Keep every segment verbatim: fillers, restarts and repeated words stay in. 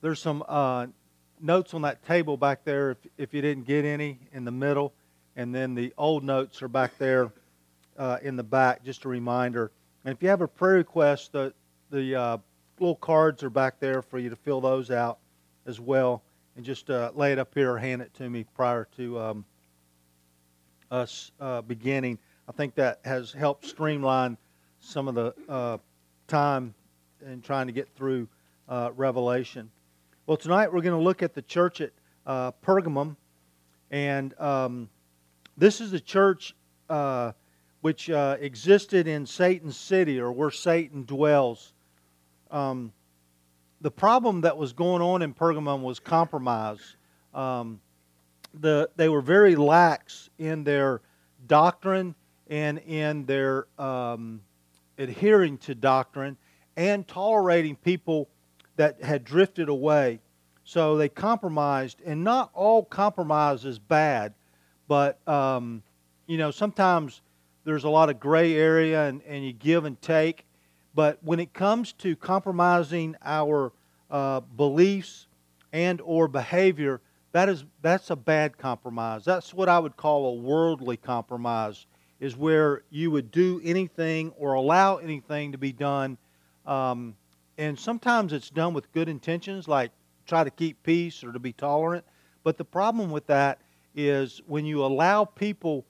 There's some uh, notes on that table back there if, if you didn't get any in the middle. And then the old notes are back there uh, in the back, just a reminder. And if you have a prayer request, the, the uh, little cards are back there for you to fill those out as well. And just uh, lay it up here or hand it to me prior to um, us uh, beginning. I think that has helped streamline some of the uh, time in trying to get through uh, Revelation. Well, tonight we're going to look at the church at uh, Pergamum, and um, this is the church uh, which uh, existed in Satan's city, or where Satan dwells. Um, the problem that was going on in Pergamum was compromise. Um, the they were very lax in their doctrine and in their um, adhering to doctrine and tolerating people that had drifted away. So they compromised, and not all compromise is bad, but um, you know, sometimes there's a lot of gray area and, and you give and take. But when it comes to compromising our uh, beliefs and or behavior, that is that's a bad compromise. That's what I would call a worldly compromise, is where you would do anything or allow anything to be done. Um, and sometimes it's done with good intentions, like try to keep peace or to be tolerant. But the problem with that is when you allow people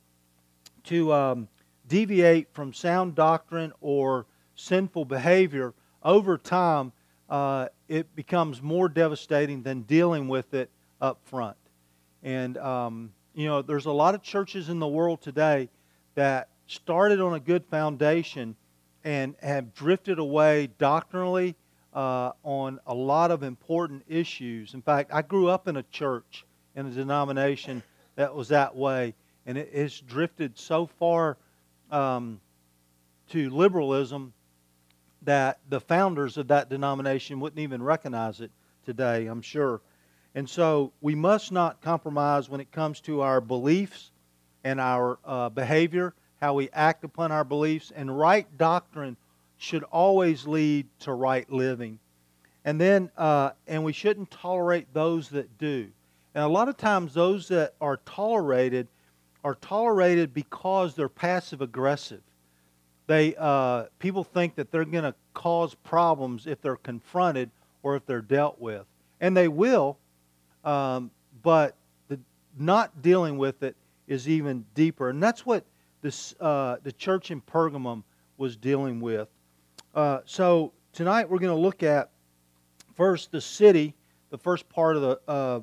to um, deviate from sound doctrine or sinful behavior, over time, uh, it becomes more devastating than dealing with it up front. And, um, you know, there's a lot of churches in the world today that started on a good foundation and have drifted away doctrinally uh, on a lot of important issues. In fact, I grew up in a church, in a denomination that was that way, and it has drifted so far um, to liberalism that the founders of that denomination wouldn't even recognize it today, I'm sure. And so we must not compromise when it comes to our beliefs and our uh, behavior, how we act upon our beliefs. And right doctrine should always lead to right living. And then, uh, and we shouldn't tolerate those that do. And a lot of times those that are tolerated are tolerated because they're passive aggressive. They uh, people think that they're going to cause problems if they're confronted or if they're dealt with, and they will. Um, but the not dealing with it is even deeper, and that's what this uh, the church in Pergamum was dealing with. Uh, so tonight we're going to look at first the city, the first part of the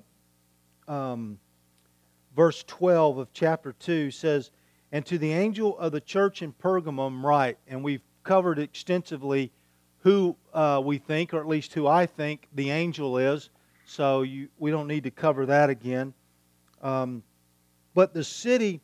uh, um, verse twelve of chapter two says, "And to the angel of the church in Pergamum write," and we've covered extensively who uh, we think, or at least who I think the angel is. So you, we don't need to cover that again. Um, but the city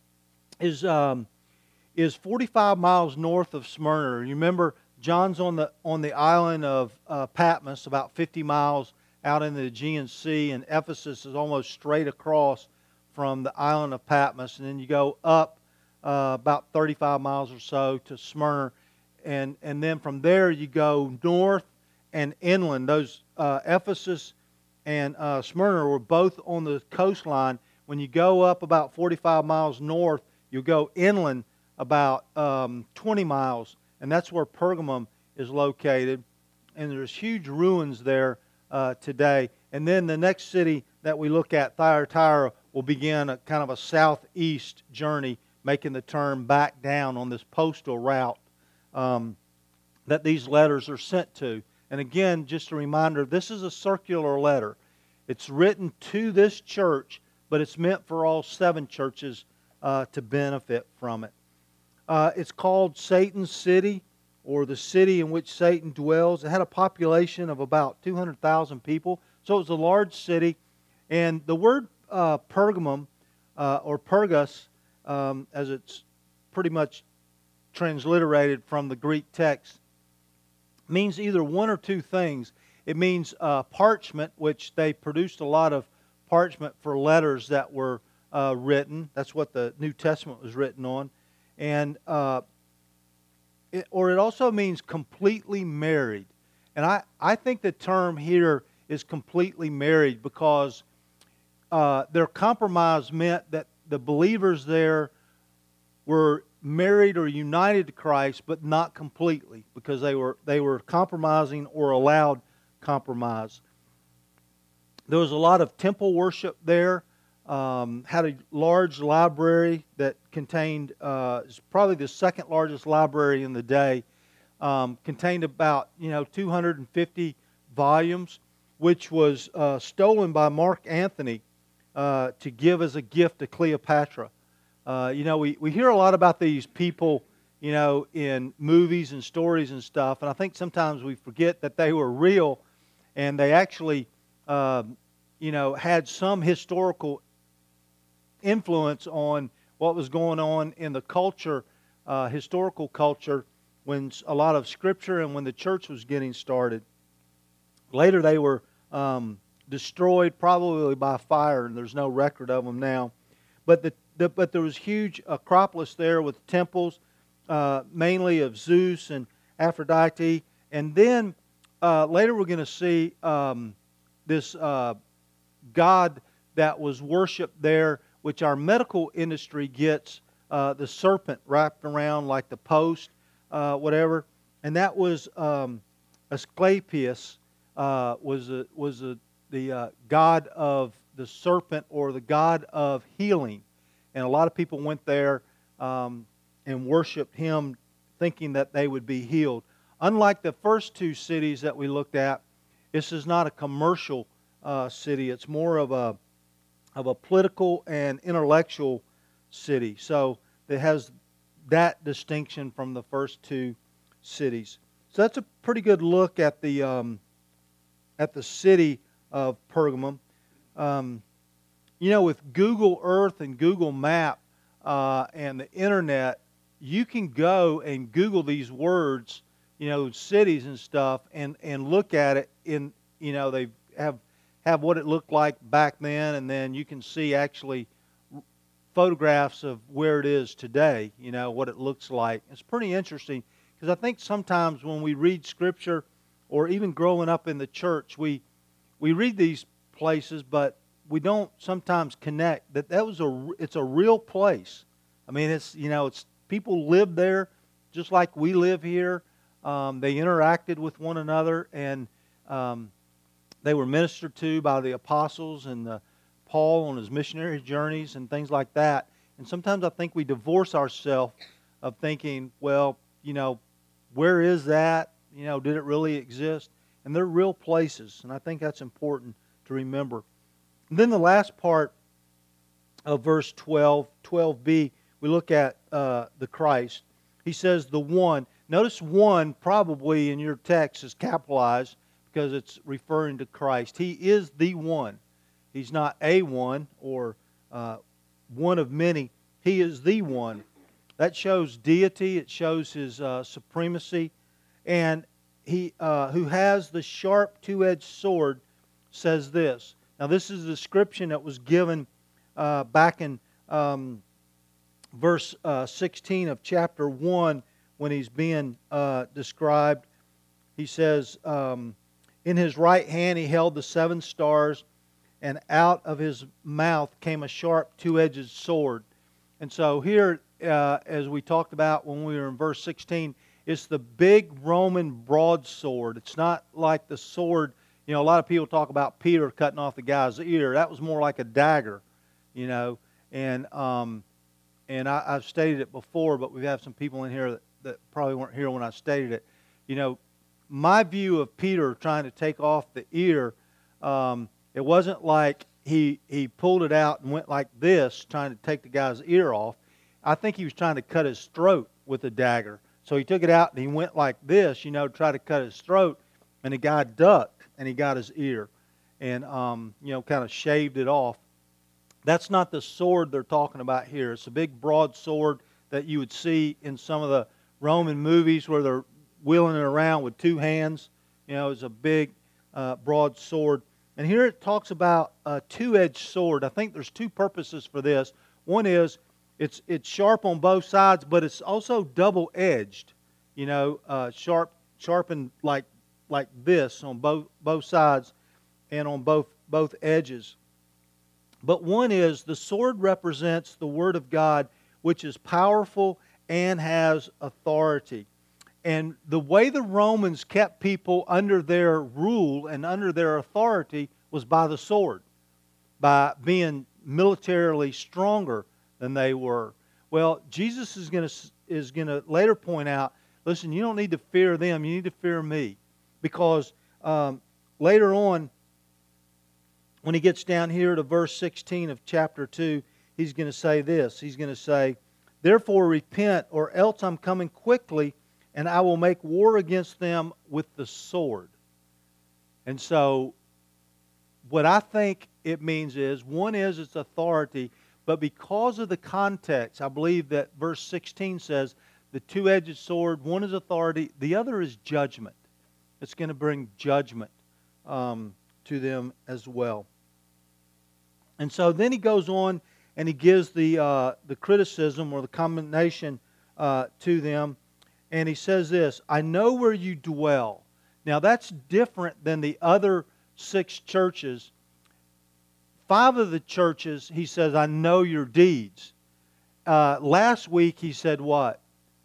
is um, is forty-five miles north of Smyrna. You remember, John's on the on the island of uh, Patmos, about fifty miles out in the Aegean Sea, and Ephesus is almost straight across from the island of Patmos, and then you go up uh, about thirty-five miles or so to Smyrna, and and then from there you go north and inland. Those uh, Ephesus and uh, Smyrna were both on the coastline. When you go up about forty-five miles north, you go inland about um, twenty miles, and that's where Pergamum is located. And there's huge ruins there uh, today. And then the next city that we look at, Thyatira, will begin a kind of a southeast journey, making the turn back down on this postal route um, that these letters are sent to. And again, just a reminder, this is a circular letter. It's written to this church, but it's meant for all seven churches uh, to benefit from it. Uh, it's called Satan's City, or the city in which Satan dwells. It had a population of about two hundred thousand people, so it was a large city. And the word uh, Pergamum, uh, or Pergus, um, as it's pretty much transliterated from the Greek text, means either one or two things. It means uh, parchment, which they produced a lot of parchment for letters that were uh, written. That's what the New Testament was written on. And uh, it, or it also means completely married. And I, I think the term here is completely married, because uh, their compromise meant that the believers there were married or united to Christ, but not completely, because they were they were compromising or allowed compromise. There was a lot of temple worship there. Um, had a large library that contained, uh, is probably the second largest library in the day. Um, contained about you know two hundred fifty volumes, which was uh, stolen by Mark Antony uh, to give as a gift to Cleopatra. Uh, you know, we, we hear a lot about these people, you know, in movies and stories and stuff, and I think sometimes we forget that they were real, and they actually, uh, you know, had some historical influence on what was going on in the culture, uh, historical culture, when a lot of Scripture and when the church was getting started. Later they were um, destroyed, probably by fire, and there's no record of them now. But the, the but there was huge Acropolis there with temples, uh, mainly of Zeus and Aphrodite. And then uh, later we're going to see um, this uh, god that was worshipped there, which our medical industry gets uh, the serpent wrapped around like the post, uh, whatever. And that was um, Asclepius, uh, was a, was a, the uh, god of the serpent, or the god of healing. And a lot of people went there um, and worshiped him, thinking that they would be healed. Unlike the first two cities that we looked at, this is not a commercial uh, city. It's more of a of a political and intellectual city. So it has that distinction from the first two cities. So that's a pretty good look at the um, at the city of Pergamum. Um, you know, with Google Earth and Google Map uh, and the internet, you can go and Google these words, you know, cities and stuff, and, and look at it in, you know, they have have what it looked like back then, and then you can see actually photographs of where it is today, you know, what it looks like. It's pretty interesting, because I think sometimes when we read Scripture, or even growing up in the church, we we read these places, but we don't sometimes connect that that was a it's a real place. I mean, it's you know it's people lived there just like we live here. Um, they interacted with one another, and um, they were ministered to by the apostles and the, Paul on his missionary journeys and things like that. And sometimes I think we divorce ourselves of thinking, well, you know, where is that? You know, did it really exist? And they're real places, and I think that's important to remember. And then the last part of verse twelve, twelve b, we look at uh, the Christ. He says the one. Notice one probably in your text is capitalized because it's referring to Christ. He is the one. He's not a one or uh, one of many. He is the one. That shows deity. It shows His uh, supremacy. And he uh, who has the sharp two-edged sword says this. Now this is a description that was given uh, back in um, verse uh, sixteen of chapter one when he's being uh, described. He says, um, in his right hand he held the seven stars, and out of his mouth came a sharp two-edged sword. And so here, uh, as we talked about when we were in verse sixteen, it's the big Roman broadsword. It's not like the sword, you know, a lot of people talk about Peter cutting off the guy's ear. That was more like a dagger, you know. And um, and I, I've stated it before, but we have some people in here that, that probably weren't here when I stated it. You know, my view of Peter trying to take off the ear, um, it wasn't like he he pulled it out and went like this, trying to take the guy's ear off. I think he was trying to cut his throat with a dagger. So he took it out and he went like this, you know, to try to cut his throat, and the guy ducked and he got his ear and, um, you know, kind of shaved it off. That's not the sword they're talking about here. It's a big broad sword that you would see in some of the Roman movies where they're wheeling it around with two hands. You know, it's a big uh, broad sword. And here it talks about a two-edged sword. I think there's two purposes for this. One is it's it's sharp on both sides, but it's also double-edged. You know, uh, sharp, sharpened like like this on both both sides. and on both, both edges. But one is the sword represents the Word of God, which is powerful and has authority. And the way the Romans kept people under their rule and under their authority was by the sword, by being militarily stronger than they were. Well, Jesus is going to is going to later point out, listen, you don't need to fear them, you need to fear me. Because um, later on, when he gets down here to verse sixteen of chapter two, he's going to say this. He's going to say, therefore repent, or else I'm coming quickly, and I will make war against them with the sword. And so, what I think it means is, one is its authority, but because of the context, I believe that verse sixteen says, the two-edged sword, one is authority, the other is judgment. It's going to bring judgment um, to them as well. And so then he goes on and he gives the uh, the criticism or the condemnation uh, to them. And he says this, I know where you dwell. Now that's different than the other six churches. Five of the churches, he says, I know your deeds. Uh, last week he said what?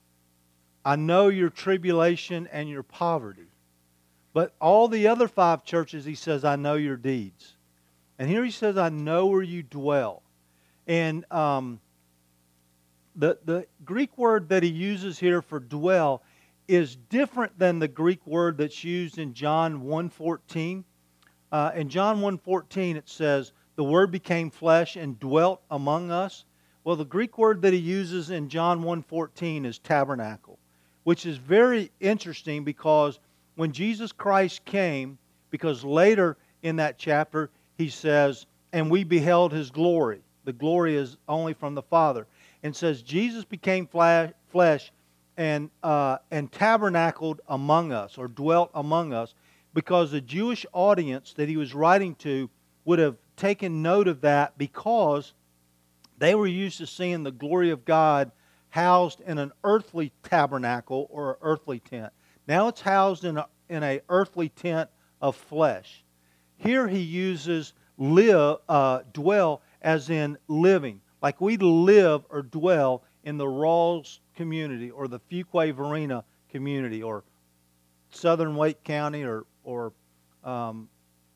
I know your tribulation and your poverty. But all the other five churches, he says, I know your deeds. And here he says, I know where you dwell. And um, the, the Greek word that he uses here for dwell is different than the Greek word that's used in John one fourteen. Uh, in John one fourteen it says, the Word became flesh and dwelt among us. Well, the Greek word that he uses in John one fourteen is tabernacle, which is very interesting because when Jesus Christ came, because later in that chapter he says, and we beheld His glory. The glory is only from the Father. And says Jesus became flesh and, uh, and tabernacled among us, or dwelt among us, because the Jewish audience that he was writing to would have taken note of that because they were used to seeing the glory of God housed in an earthly tabernacle or an earthly tent. Now it's housed in a, in a earthly tent of flesh. Here he uses live, uh, dwell as in living. Like we live or dwell in the Rawls community or the Fuquay-Varina community or Southern Wake County or, or um,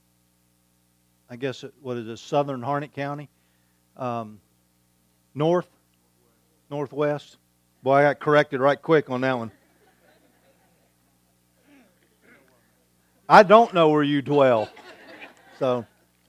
I guess, it, what is it, Southern Harnett County? Um, north? Northwest? Boy, I got corrected right quick on that one. I don't know where you dwell. So,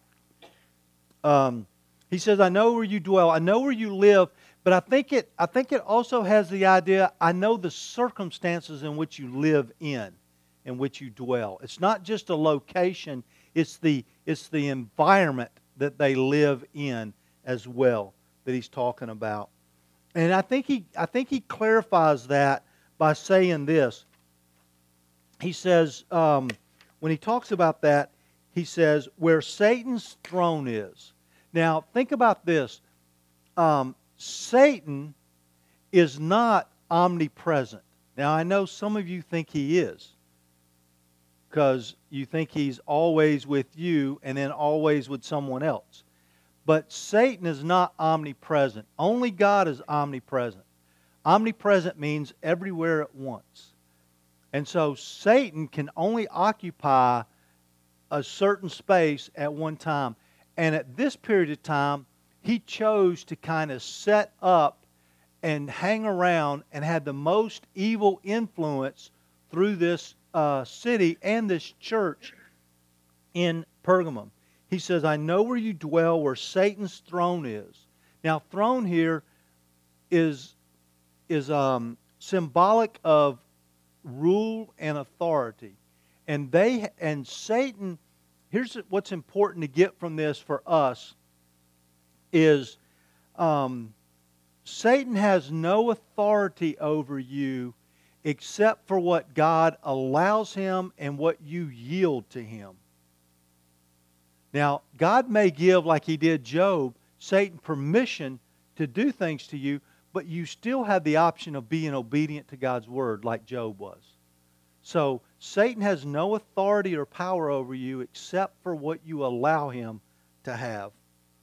um, he says, I know where you dwell. I know where you live. But I think it I think it also has the idea, I know the circumstances in which you live in, in which you dwell. It's not just a location, it's the it's the environment that they live in as well that he's talking about. And I think he I think he clarifies that by saying this. He says, um, when he talks about that, he says, where Satan's throne is. Now, think about this. Um, Satan is not omnipresent. Now, I know some of you think he is, because you think he's always with you and then always with someone else. But Satan is not omnipresent. Only God is omnipresent. Omnipresent means everywhere at once. And so Satan can only occupy a certain space at one time. And at this period of time, he chose to kind of set up and hang around and had the most evil influence through this uh, city and this church in Pergamum. He says, I know where you dwell, where Satan's throne is. Now, throne here is, is um, symbolic of rule and authority. And they and Satan, here's what's important to get from this for us, is um, Satan has no authority over you except for what God allows him and what you yield to him. Now, God may give, like he did Job, Satan permission to do things to you, but you still have the option of being obedient to God's word like Job was. So Satan has no authority or power over you except for what you allow him to have.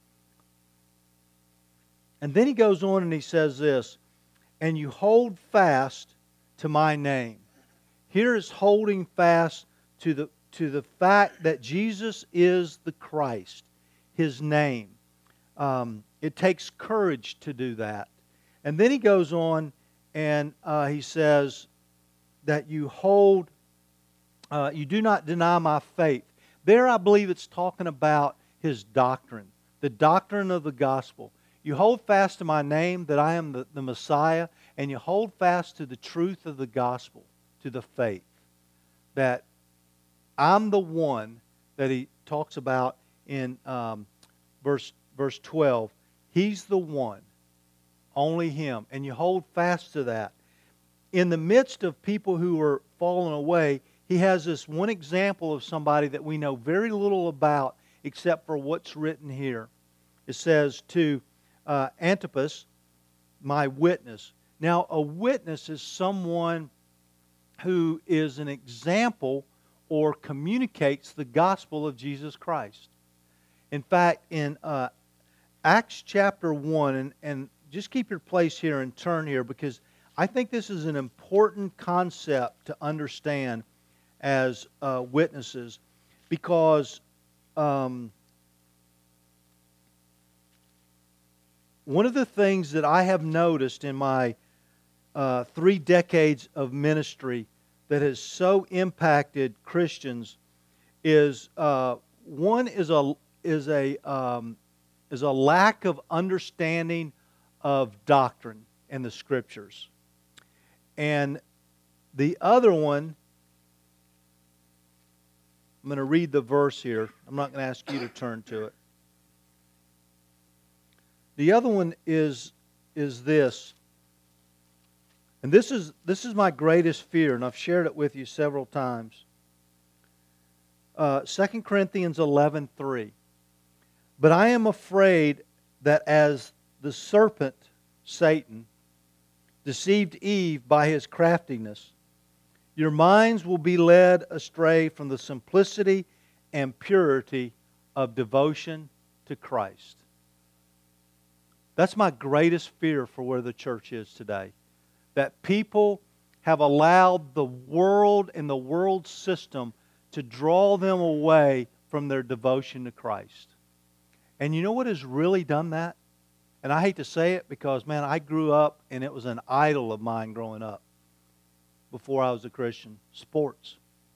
And then he goes on and he says this, and you hold fast to my name. Here is holding fast to the, to the fact that Jesus is the Christ, His name. Um, it takes courage to do that. And then he goes on and uh, he says that you hold, uh, you do not deny my faith. There I believe it's talking about His doctrine, the doctrine of the gospel. You hold fast to my name, that I am the, the Messiah, and you hold fast to the truth of the gospel, to the faith, that I'm the one that he talks about in um, verse, verse twelve. He's the one, only Him, and you hold fast to that. In the midst of people who are falling away, he has this one example of somebody that we know very little about except for what's written here. It says to uh, Antipas, my witness. Now, a witness is someone who is an example or communicates the gospel of Jesus Christ. In fact, in uh, Acts chapter one, and, and just keep your place here and turn here, because I think this is an important concept to understand as uh, witnesses, because um, one of the things that I have noticed in my uh, three decades of ministry that has so impacted Christians is uh, one is a is a um, is a lack of understanding of doctrine in the Scriptures, and the other one, I'm going to read the verse here. I'm not going to ask you to turn to it. The other one is is this. And this is this is my greatest fear, and I've shared it with you several times. Uh, Second Corinthians eleven three. But I am afraid that as the serpent, Satan, deceived Eve by his craftiness, your minds will be led astray from the simplicity and purity of devotion to Christ. That's my greatest fear for where the church is today. That people have allowed the world and the world system to draw them away from their devotion to Christ. And you know what has really done that? And I hate to say it because, man, I grew up and it was an idol of mine growing up before I was a Christian. Sports.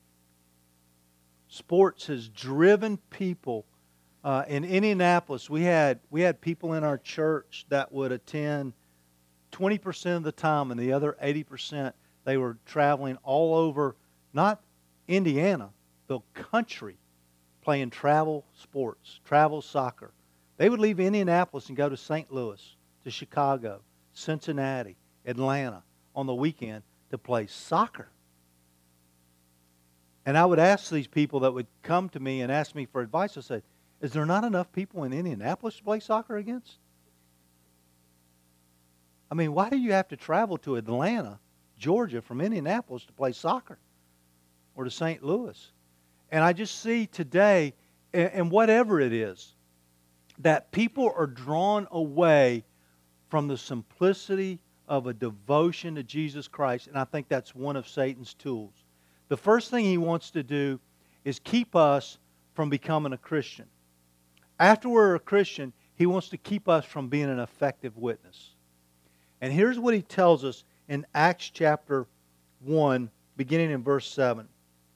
Sports has driven people. Uh, in Indianapolis, we had we had people in our church that would attend twenty percent of the time, and the other eighty percent, they were traveling all over, not Indiana, the country, playing travel sports, travel soccer. They would leave Indianapolis and go to Saint Louis, to Chicago, Cincinnati, Atlanta on the weekend to play soccer. And I would ask these people that would come to me and ask me for advice. I said, is there not enough people in Indianapolis to play soccer against? I mean, why do you have to travel to Atlanta, Georgia, from Indianapolis to play soccer? Or to Saint Louis? And I just see today, and whatever it is, that people are drawn away from the simplicity of a devotion to Jesus Christ, and I think that's one of Satan's tools. The first thing he wants to do is keep us from becoming a Christian. After we're a Christian, he wants to keep us from being an effective witness. And here's what he tells us in Acts chapter one, beginning in verse seven.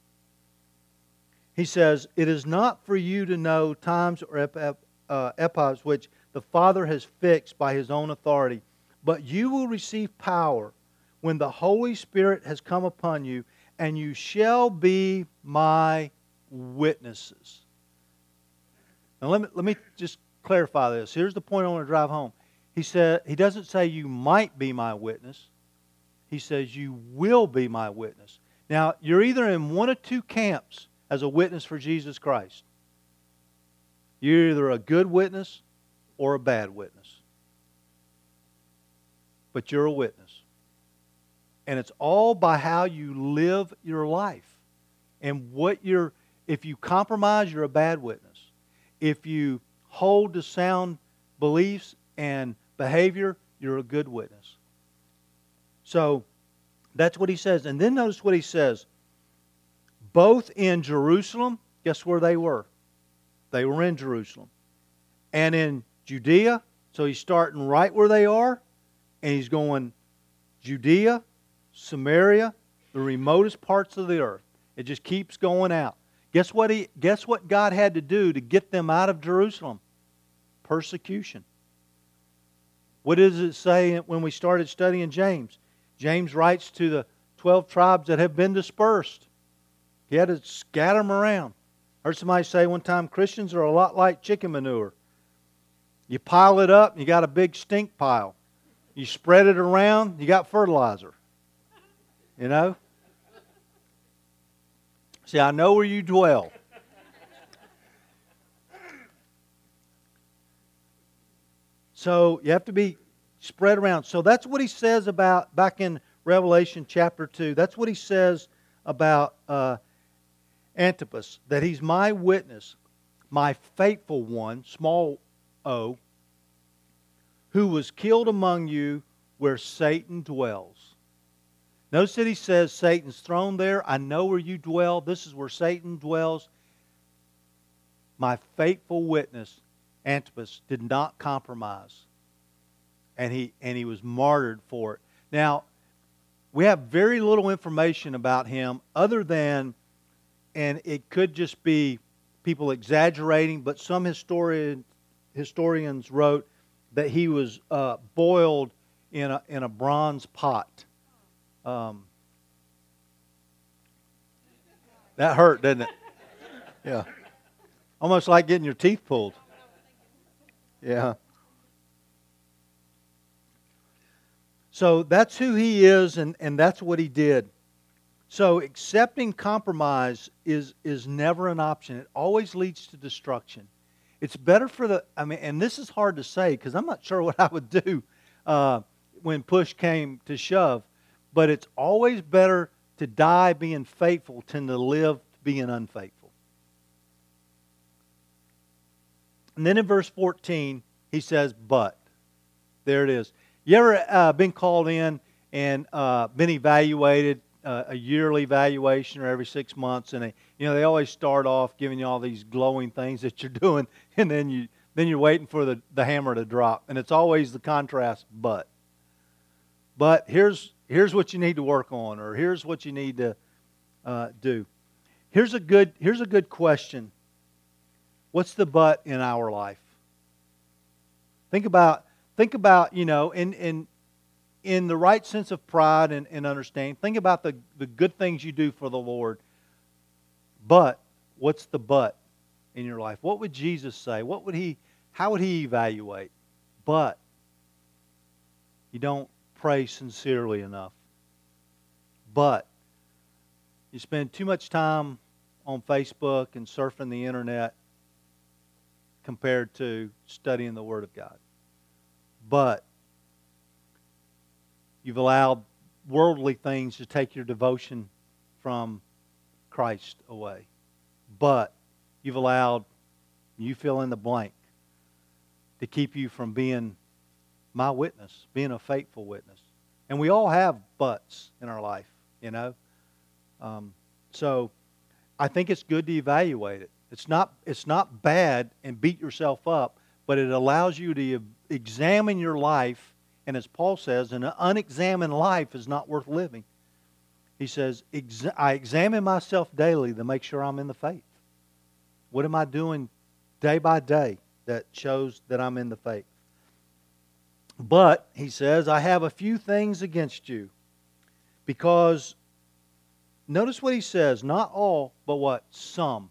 He says, it is not for you to know times or ep- uh, epochs which the Father has fixed by His own authority, but you will receive power when the Holy Spirit has come upon you, and you shall be my witnesses. Now let me, let me just clarify this. Here's the point I want to drive home. He said, he doesn't say you might be my witness. He says you will be my witness. Now, you're either in one of two camps as a witness for Jesus Christ. You're either a good witness or a bad witness. But you're a witness. And it's all by how you live your life. And what you're, if you compromise, you're a bad witness. If you hold to sound beliefs and behavior, you're a good witness. So that's what he says. And then notice what he says. Both in Jerusalem, guess where they were? They were in Jerusalem. And in Judea, so he's starting right where they are, and he's going Judea, Samaria, the remotest parts of the earth. It just keeps going out. Guess what he guess what God had to do to get them out of Jerusalem? Persecution. What does it say when we started studying James? James writes to the twelve tribes that have been dispersed. He had to scatter them around. I heard somebody say one time, Christians are a lot like chicken manure. You pile it up, and you got a big stink pile. You spread it around, you got fertilizer. You know? See, I know where you dwell. So you have to be spread around. So that's what he says about, back in Revelation chapter two, that's what he says about uh, Antipas, that he's my witness, my faithful one, small o, who was killed among you where Satan dwells. Notice that he says Satan's throne there. I know where you dwell. This is where Satan dwells. My faithful witness, Antipas, did not compromise. And he, and he was martyred for it. Now, we have very little information about him other than, and it could just be people exaggerating, but some historian, historians wrote that he was uh, boiled in a, in a bronze pot. Um, that hurt, didn't it? Yeah. Almost like getting your teeth pulled. Yeah. So that's who he is, and, and that's what he did. So accepting compromise is, is never an option. It always leads to destruction. It's better for the, I mean, and this is hard to say because I'm not sure what I would do uh, when push came to shove. But it's always better to die being faithful than to live being unfaithful. And then in verse fourteen, he says, but. There it is. You ever uh, been called in and uh, been evaluated, uh, a yearly evaluation or every six months? And they, you know, they always start off giving you all these glowing things that you're doing, and then, you, then you're waiting for the, the hammer to drop. And it's always the contrast, but. But here's... Here's what you need to work on, or here's what you need to uh, do. Here's a good, here's a good question. What's the but in our life? Think about, think about, you know, in in in the right sense of pride and, and understanding. Think about the, the good things you do for the Lord. But what's the but in your life? What would Jesus say? What would he? How would he evaluate? But you don't pray sincerely enough. But you spend too much time on Facebook and surfing the internet compared to studying the Word of God. But you've allowed worldly things to take your devotion from Christ away. But you've allowed, you fill in the blank, to keep you from being my witness, being a faithful witness. And we all have buts in our life, you know. Um, so I think it's good to evaluate it. It's not, it's not bad and beat yourself up, but it allows you to examine your life. And as Paul says, an unexamined life is not worth living. He says, I examine myself daily to make sure I'm in the faith. What am I doing day by day that shows that I'm in the faith? But, he says, I have a few things against you. Because, notice what he says, not all, but what? Some.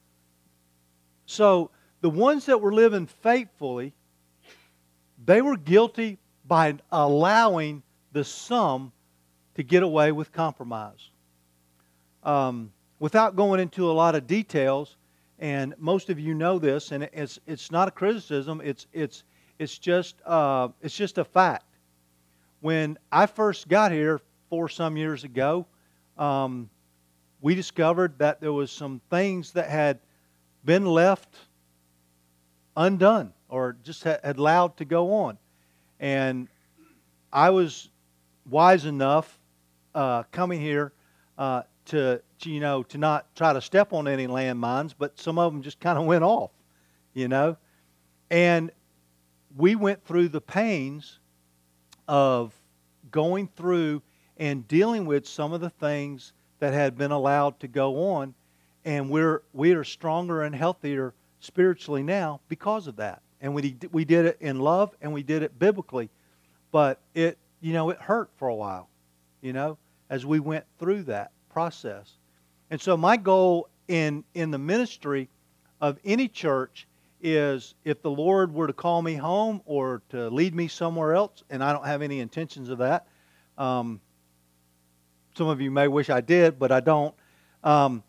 So, the ones that were living faithfully, they were guilty by allowing the some to get away with compromise. Um, without going into a lot of details, and most of you know this, and it's it's not a criticism, it's it's It's just, uh, it's just a fact. When I first got here four some years ago, um, we discovered that there was some things that had been left undone or just had allowed to go on. And I was wise enough uh, coming here uh, to, to, you know, to not try to step on any landmines, but some of them just kind of went off, you know. And we went through the pains of going through and dealing with some of the things that had been allowed to go on, and we're we are stronger and healthier spiritually now because of that. And we we did it in love, and we did it biblically, but it you know it hurt for a while, you know, as we went through that process. And so my goal in in the ministry of any church is, if the Lord were to call me home or to lead me somewhere else, and I don't have any intentions of that. Um, some of you may wish I did, but I don't. Um,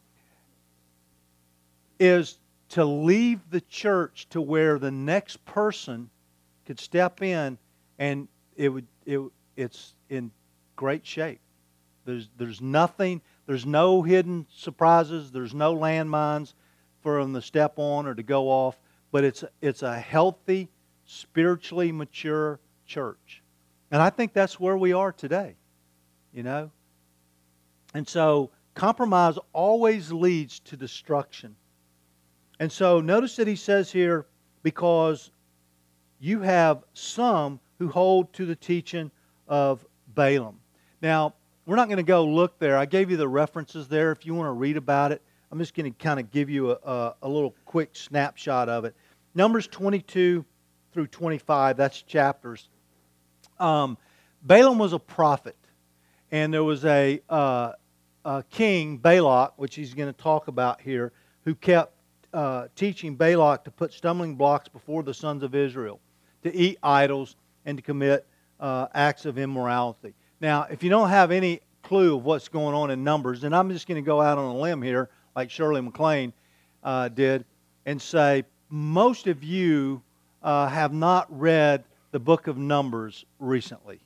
is to leave the church to where the next person could step in and it would it it's in great shape. There's there's nothing. There's no hidden surprises. There's no landmines for them to step on or to go off. But it's it's a healthy, spiritually mature church. And I think that's where we are today, you know. And so compromise always leads to destruction. And so notice that he says here, because you have some who hold to the teaching of Balaam. Now, we're not going to go look there. I gave you the references there if you want to read about it. I'm just going to kind of give you a, a, a little quick snapshot of it. Numbers twenty-two through twenty-five, that's chapters. Um, Balaam was a prophet, and there was a, uh, a king, Balak, which he's going to talk about here, who kept uh, teaching Balak to put stumbling blocks before the sons of Israel, to eat idols, and to commit uh, acts of immorality. Now, if you don't have any clue of what's going on in Numbers, then I'm just going to go out on a limb here, like Shirley MacLaine uh, did, and say most of you uh, have not read the book of Numbers recently.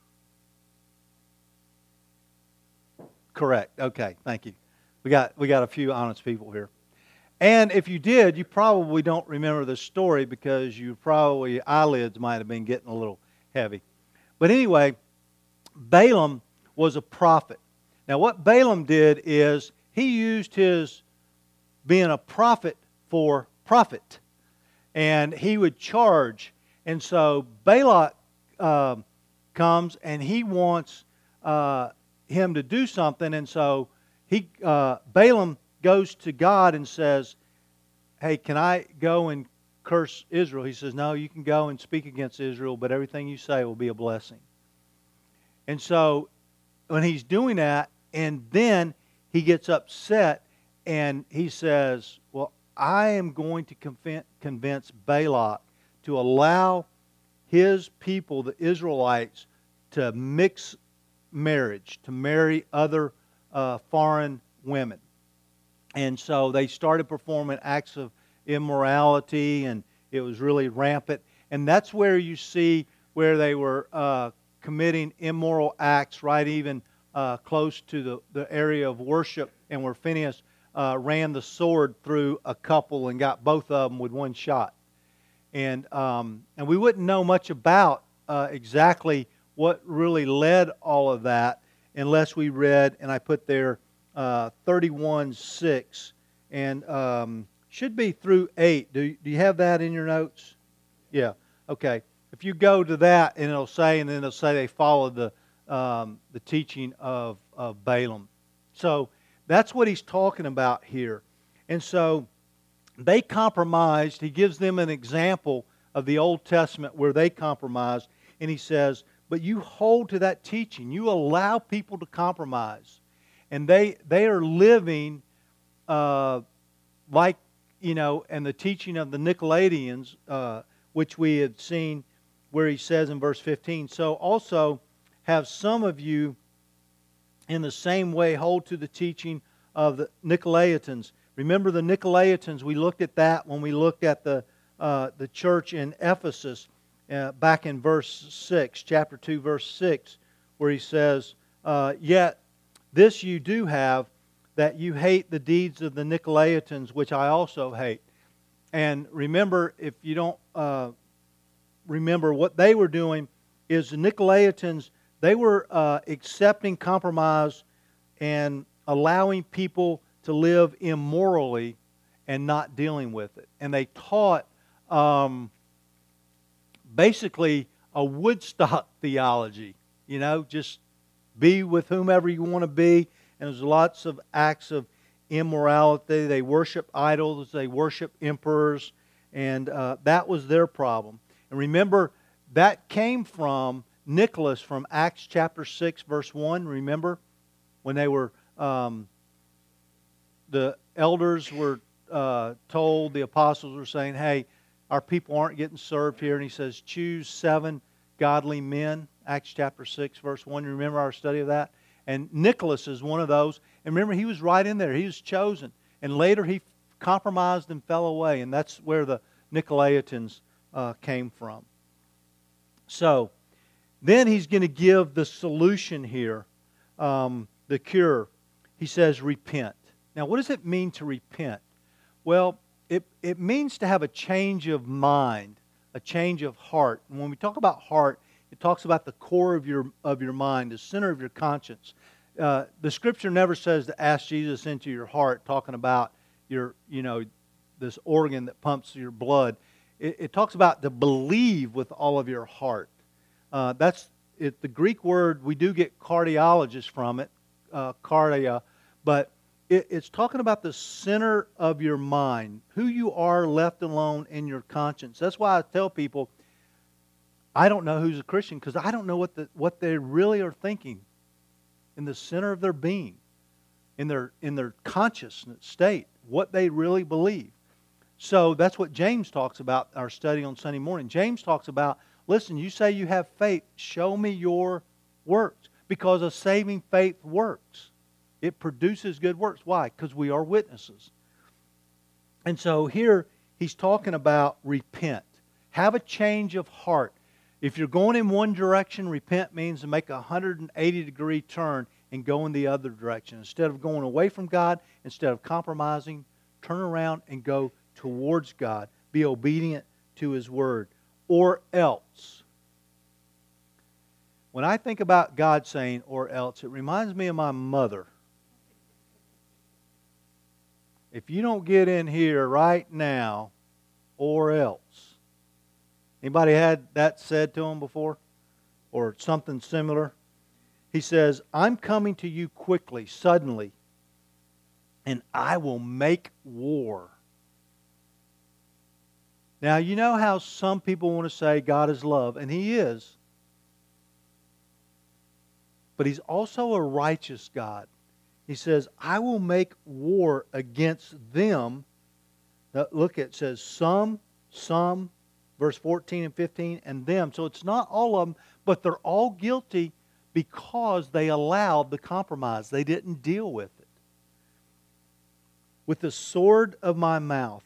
Correct. Okay, thank you. We got we got a few honest people here. And if you did, you probably don't remember the story because you probably eyelids might have been getting a little heavy. But anyway, Balaam was a prophet. Now what Balaam did is he used his being a prophet for profit. And he would charge. And so Balak uh, comes and he wants uh, him to do something. And so he uh, Balaam goes to God and says, hey, can I go and curse Israel? He says, no, you can go and speak against Israel, but everything you say will be a blessing. And so when he's doing that, and then he gets upset and he says, well, I am going to convince Balak to allow his people, the Israelites, to mix marriage, to marry other uh, foreign women. And so they started performing acts of immorality, and it was really rampant. And that's where you see where they were uh, committing immoral acts, right even uh, close to the, the area of worship, and where Phinehas uh, ran the sword through a couple and got both of them with one shot. And um, and we wouldn't know much about uh, exactly what really led all of that unless we read, and I put there, uh, thirty-one six, and um, should be through eight. Do, do you have that in your notes? Yeah, okay. If you go to that, and it'll say, and then it'll say they followed the um, the teaching of, of Balaam. So that's what he's talking about here. And so they compromised. He gives them an example of the Old Testament where they compromised. And he says, but you hold to that teaching. You allow people to compromise. And they they are living uh, like, you know, and the teaching of the Nicolaitans, uh, which we had seen where he says in verse fifteen, so also have some of you in the same way hold to the teaching of the Nicolaitans. Remember the Nicolaitans, we looked at that when we looked at the uh, the church in Ephesus uh, back in verse six, chapter two, verse six, where he says, Uh, yet this you do have, that you hate the deeds of the Nicolaitans, which I also hate. And remember, if you don't uh, remember, what they were doing is the Nicolaitans, they were uh, accepting compromise and allowing people to live immorally and not dealing with it. And they taught um, basically a Woodstock theology. You know, just be with whomever you want to be. And there's lots of acts of immorality. They worship idols. They worship emperors. And uh, that was their problem. And remember, that came from Nicholas from Acts chapter six, verse one. Remember when they were, um, the elders were uh, told, the apostles were saying, hey, our people aren't getting served here. And he says, choose seven godly men. Acts chapter six, verse one. You remember our study of that? And Nicholas is one of those. And remember, he was right in there. He was chosen. And later he compromised and fell away. And that's where the Nicolaitans uh, came from. So, then he's going to give the solution here, um, the cure. He says, repent. Now, what does it mean to repent? Well, it, it means to have a change of mind, a change of heart. And when we talk about heart, it talks about the core of your of your mind, the center of your conscience. Uh, the Scripture never says to ask Jesus into your heart, talking about your, you know, this organ that pumps your blood. It, it talks about to believe with all of your heart. Uh, that's it, the Greek word. We do get cardiologist from it, uh, cardia, but it, it's talking about the center of your mind, who you are left alone in your conscience. That's why I tell people, I don't know who's a Christian because I don't know what the, what they really are thinking in the center of their being, in their in their consciousness state, what they really believe. So that's what James talks about in our study on Sunday morning. James talks about, listen, you say you have faith, show me your works. Because a saving faith works. It produces good works. Why? Because we are witnesses. And so here he's talking about repent. Have a change of heart. If you're going in one direction, repent means to make a one hundred eighty degree turn and go in the other direction. Instead of going away from God, instead of compromising, turn around and go towards God. Be obedient to His Word. Or else. When I think about God saying, or else, it reminds me of my mother. If you don't get in here right now, or else. Anybody had that said to them before? Or something similar? He says, I'm coming to you quickly, suddenly, and I will make war. Now, you know how some people want to say God is love, and He is. But He's also a righteous God. He says, I will make war against them. Now, look, it says some, some, verse fourteen and fifteen, and them. So it's not all of them, but they're all guilty because they allowed the compromise. They didn't deal with it. With the sword of my mouth.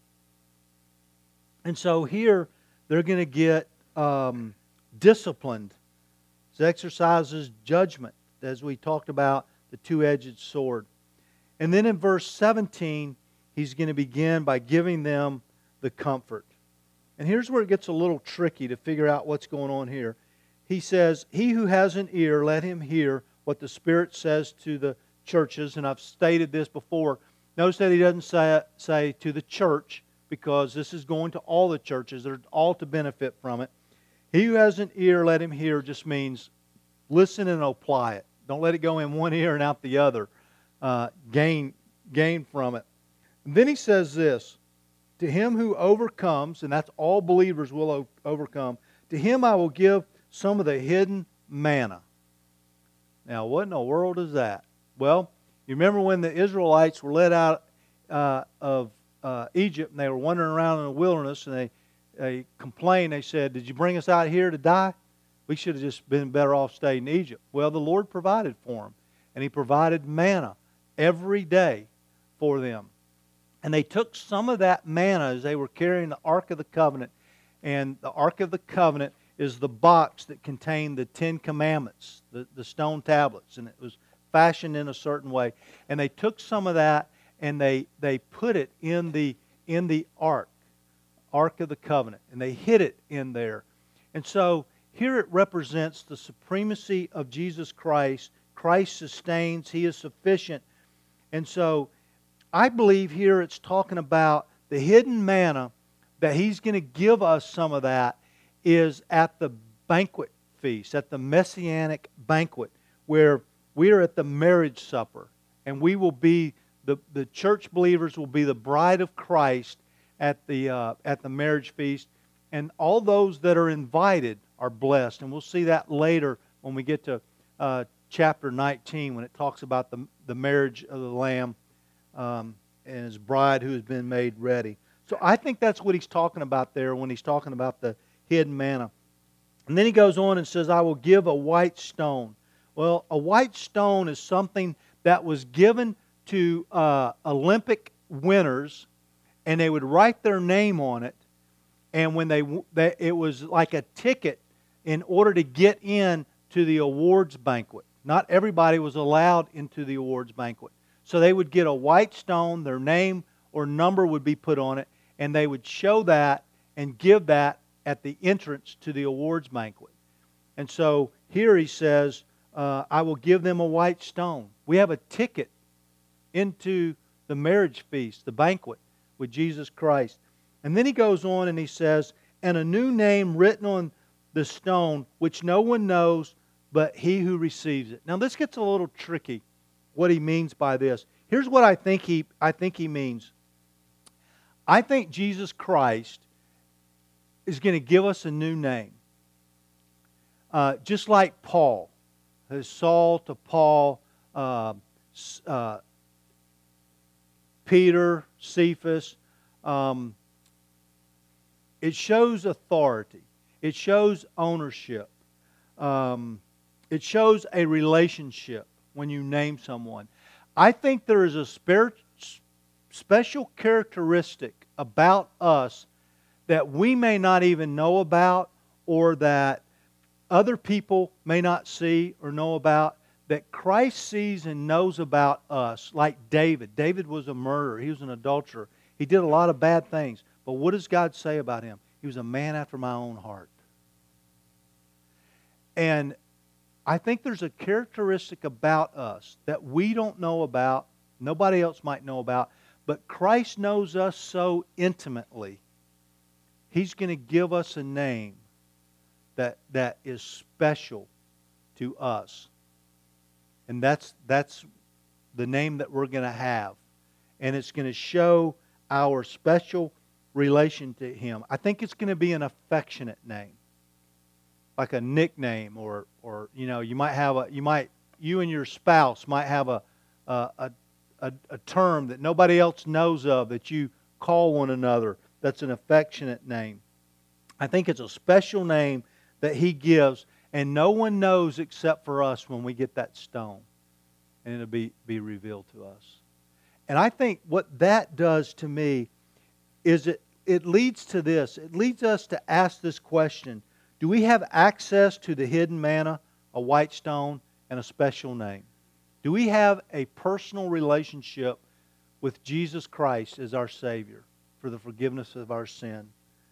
And so here, they're going to get um, disciplined. It exercises judgment, as we talked about the two-edged sword. And then in verse seventeen, he's going to begin by giving them the comfort. And here's where it gets a little tricky to figure out what's going on here. He says, he who has an ear, let him hear what the Spirit says to the churches. And I've stated this before. Notice that he doesn't say, say to the church, because this is going to all the churches. They're all to benefit from it. He who has an ear, let him hear, just means listen and apply it. Don't let it go in one ear and out the other. Uh, gain, gain from it. And then he says this, to him who overcomes, and that's all believers will o- overcome, to him I will give some of the hidden manna. Now, what in the world is that? Well, you remember when the Israelites were led out uh, of uh, Egypt and they were wandering around in the wilderness and they, they complained. They said, did you bring us out here to die? We should have just been better off staying in Egypt. Well, the Lord provided for them. And He provided manna every day for them. And they took some of that manna as they were carrying the Ark of the Covenant. And the Ark of the Covenant is the box that contained the Ten Commandments, the, the stone tablets, and it was fashioned in a certain way. And they took some of that and they, they put it in the, in the ark, Ark of the Covenant, and they hid it in there. And so here it represents the supremacy of Jesus Christ. Christ sustains, He is sufficient. And so I believe here it's talking about the hidden manna that He's going to give us some of that is at the banquet feast, at the Messianic banquet, where we are at the marriage supper. And we will be, the, the church believers will be the bride of Christ at the, uh, at the marriage feast. And all those that are invited are blessed. And we'll see that later when we get to uh, chapter nineteen, when it talks about the, the marriage of the Lamb um, and His bride who has been made ready. So I think that's what he's talking about there when he's talking about the hidden manna. And then he goes on and says, I will give a white stone. Well, a white stone is something that was given to uh, Olympic winners, and they would write their name on it. And when they, they, it was like a ticket in order to get in to the awards banquet. Not everybody was allowed into the awards banquet. So they would get a white stone, their name or number would be put on it, and they would show that and give that at the entrance to the awards banquet. And so here he says, uh, I will give them a white stone. We have a ticket into the marriage feast, the banquet with Jesus Christ. And then he goes on and he says, and a new name written on the stone, which no one knows but he who receives it. Now this gets a little tricky, what he means by this. Here's what I think he, I think he means. I think Jesus Christ is going to give us a new name. Uh, just like Paul, his Saul to Paul, uh, uh, Peter, Cephas. Um, it shows authority. It shows ownership. Um, it shows a relationship when you name someone. I think there is a spirit, special characteristic about us that we may not even know about, or that other people may not see or know about, that Christ sees and knows about us. Like David. David was a murderer. He was an adulterer. He did a lot of bad things. But what does God say about him? He was a man after my own heart. And I think there's a characteristic about us that we don't know about, nobody else might know about, but Christ knows us so intimately. He's going to give us a name that, that is special to us. And that's, that's the name that we're going to have. And it's going to show our special relation to Him. I think it's going to be an affectionate name. Like a nickname, or, or you know, you might have a, you might, you and your spouse might have a, a, a, a term that nobody else knows of that you call one another. That's an affectionate name. I think it's a special name that He gives, and no one knows except for us when we get that stone, and it'll be, be revealed to us. And I think what that does to me is it, it leads to this. It leads us to ask this question. Do we have access to the hidden manna, a white stone, and a special name? Do we have a personal relationship with Jesus Christ as our Savior for the forgiveness of our sin?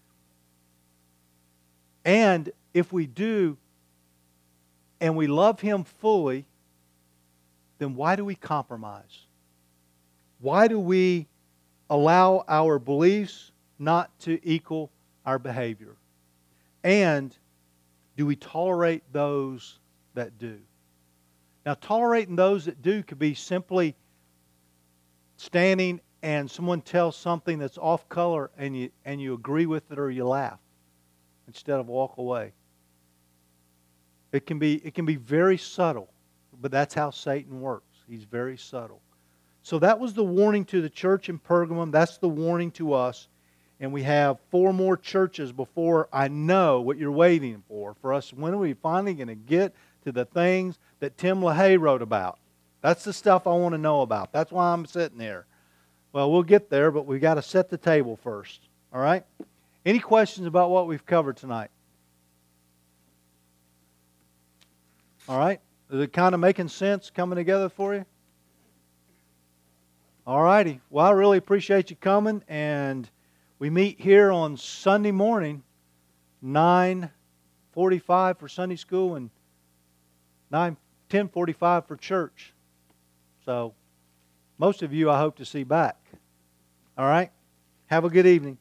And if we do, and we love Him fully, then why do we compromise? Why do we allow our beliefs not to equal our behavior? And do we tolerate those that do? Now, tolerating those that do could be simply standing and someone tells something that's off color and you, and you agree with it, or you laugh instead of walk away. It can be, it can be very subtle, but that's how Satan works. He's very subtle. So that was the warning to the church in Pergamum. That's the warning to us. And we have four more churches before I know what you're waiting for. For us, when are we finally going to get to the things that Tim LaHaye wrote about? That's the stuff I want to know about. That's why I'm sitting here. Well, we'll get there, but we've got to set the table first. All right? Any questions about what we've covered tonight? All right? Is it kind of making sense coming together for you? All righty. Well, I really appreciate you coming, and we meet here on Sunday morning, nine forty-five for Sunday school and nine ten forty-five for church. So, most of you I hope to see back. All right? Have a good evening.